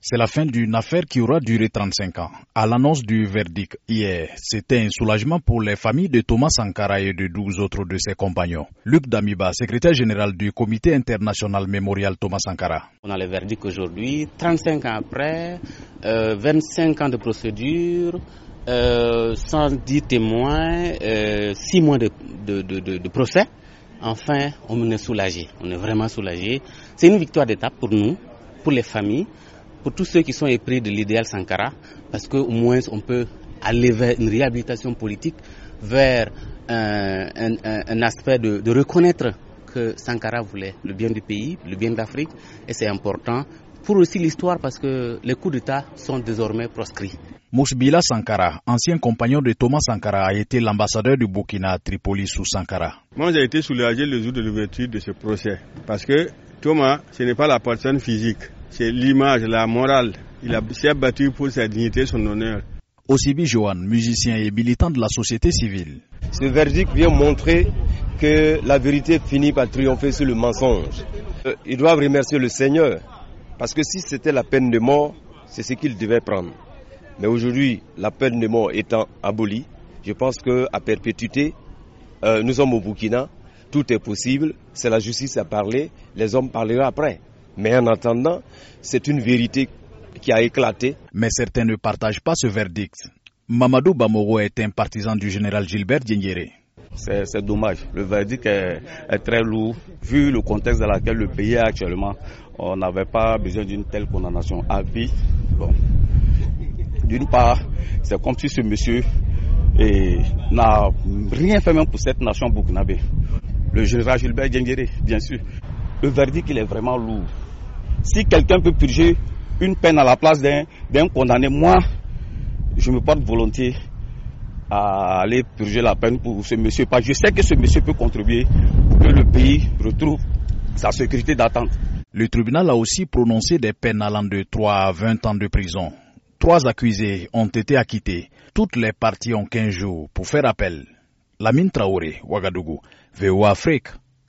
C'est la fin d'une affaire qui aura duré 35 ans. À l'annonce du verdict hier, c'était un soulagement pour les familles de Thomas Sankara et de 12 autres de ses compagnons. Luc Damiba, secrétaire général du Comité international mémorial Thomas Sankara. On a le verdict aujourd'hui, 35 ans après, 25 ans de procédure, 110 témoins, 6 mois de procès. Enfin, on est soulagé, on est vraiment soulagé. C'est une victoire d'étape pour nous, pour les familles, pour tous ceux qui sont épris de l'idéal Sankara, parce qu'au moins on peut aller vers une réhabilitation politique, vers un aspect de reconnaître que Sankara voulait le bien du pays, le bien d'Afrique, et c'est important pour aussi l'histoire parce que les coups d'État sont désormais proscrits. Mouchbila Sankara, ancien compagnon de Thomas Sankara, a été l'ambassadeur du Burkina à Tripoli sous Sankara. Moi j'ai été soulagé le jour de l'ouverture de ce procès, parce que Thomas, ce n'est pas la personne physique, c'est l'image, la morale. Il s'est battu pour sa dignité, son honneur. Osibi Johan, musicien et militant de la société civile. Ce verdict vient montrer que la vérité finit par triompher sur le mensonge. Ils doivent remercier le Seigneur, parce que si c'était la peine de mort, c'est ce qu'ils devaient prendre. Mais aujourd'hui, la peine de mort étant abolie, je pense qu'à perpétuité, nous sommes au Burkina, tout est possible, c'est la justice à parler, les hommes parleront après. Mais en attendant, c'est une vérité qui a éclaté. Mais certains ne partagent pas ce verdict. Mamadou Bamoro est un partisan du général Gilbert Diendéré. C'est dommage, le verdict est très lourd. Vu le contexte dans lequel le pays est actuellement, on n'avait pas besoin d'une telle condamnation à vie. Bon. D'une part, c'est comme si ce monsieur n'a rien fait même pour cette nation burkinabé. Le général Gilbert Diendéré, bien sûr. Le verdict, il est vraiment lourd. Si quelqu'un peut purger une peine à la place d'un condamné, moi, je me porte volontiers à aller purger la peine pour ce monsieur. Parce que je sais que ce monsieur peut contribuer pour que le pays retrouve sa sécurité d'attente. Le tribunal a aussi prononcé des peines allant de 3 à 20 ans de prison. 3 accusés ont été acquittés. Toutes les parties ont 15 jours pour faire appel. Lamine Traoré, Ouagadougou, VOA Afrique.